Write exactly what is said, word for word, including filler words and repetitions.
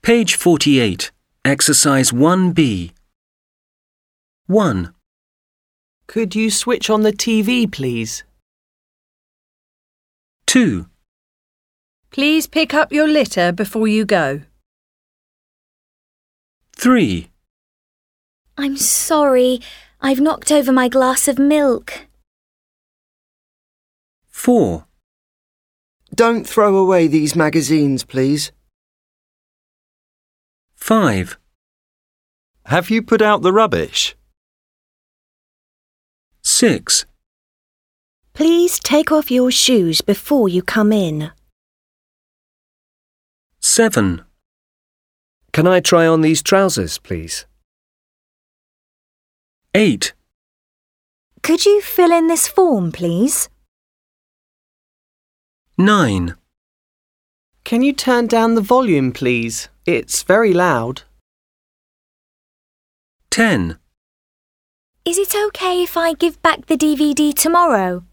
Page forty-eight. Exercise one B. one. Could you switch on the T V, please? two. Please pick up your litter before you go. three. I'm sorry, I've knocked over my glass of milk. four. Don't throw away these magazines, please. five. Have you put out the rubbish? six. Please take off your shoes before you come in. seven. Can I try on these trousers, please? eight. Could you fill in this form, please? nine. Can you turn down the volume, please? It's very loud. ten. Is it okay if I give back the D V D tomorrow?